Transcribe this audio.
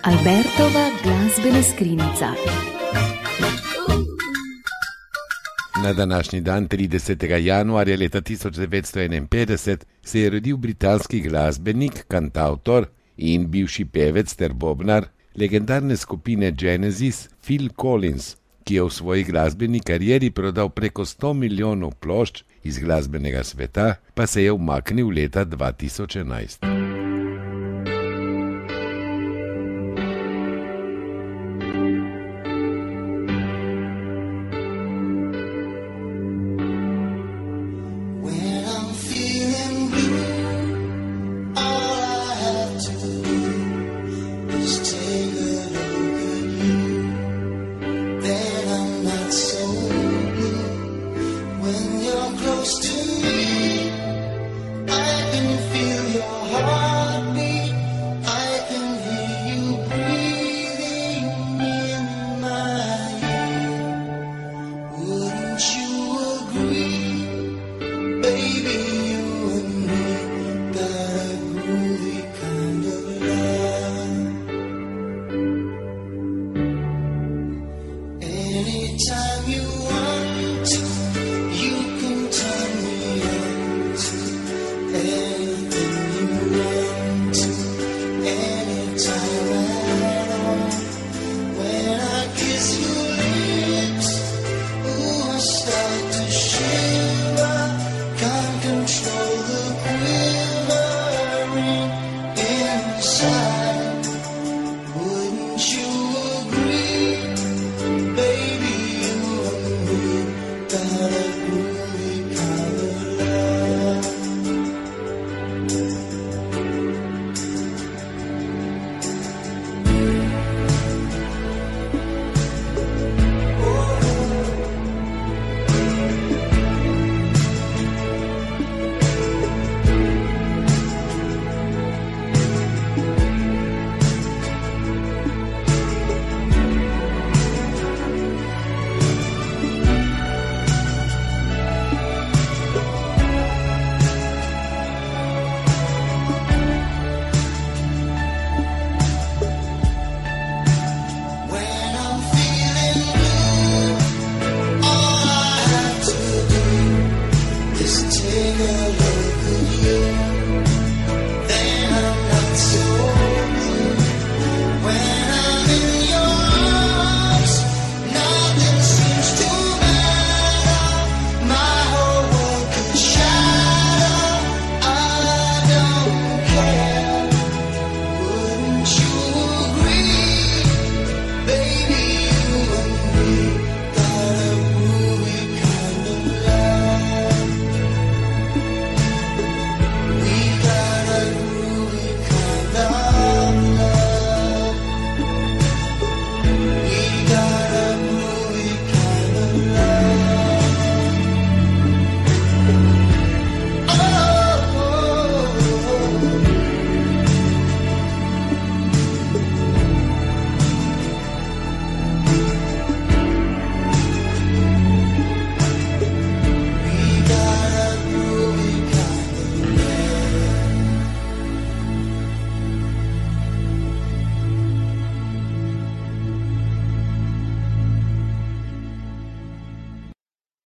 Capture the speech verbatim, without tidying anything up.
Albertova glasbena skrinjica. Na današnji dan, tridesetega januarja leta tisoč devetsto enainpetdeset, se je rodil britanski glasbenik, kantavtor in bivši pevec ter bobnar legendarne skupine Genesis Phil Collins, ki je v svoji glasbeni karieri prodal preko sto milijonov plošč, iz glasbenega sveta pa se je umaknil leta dva tisoč enajst. Take a look.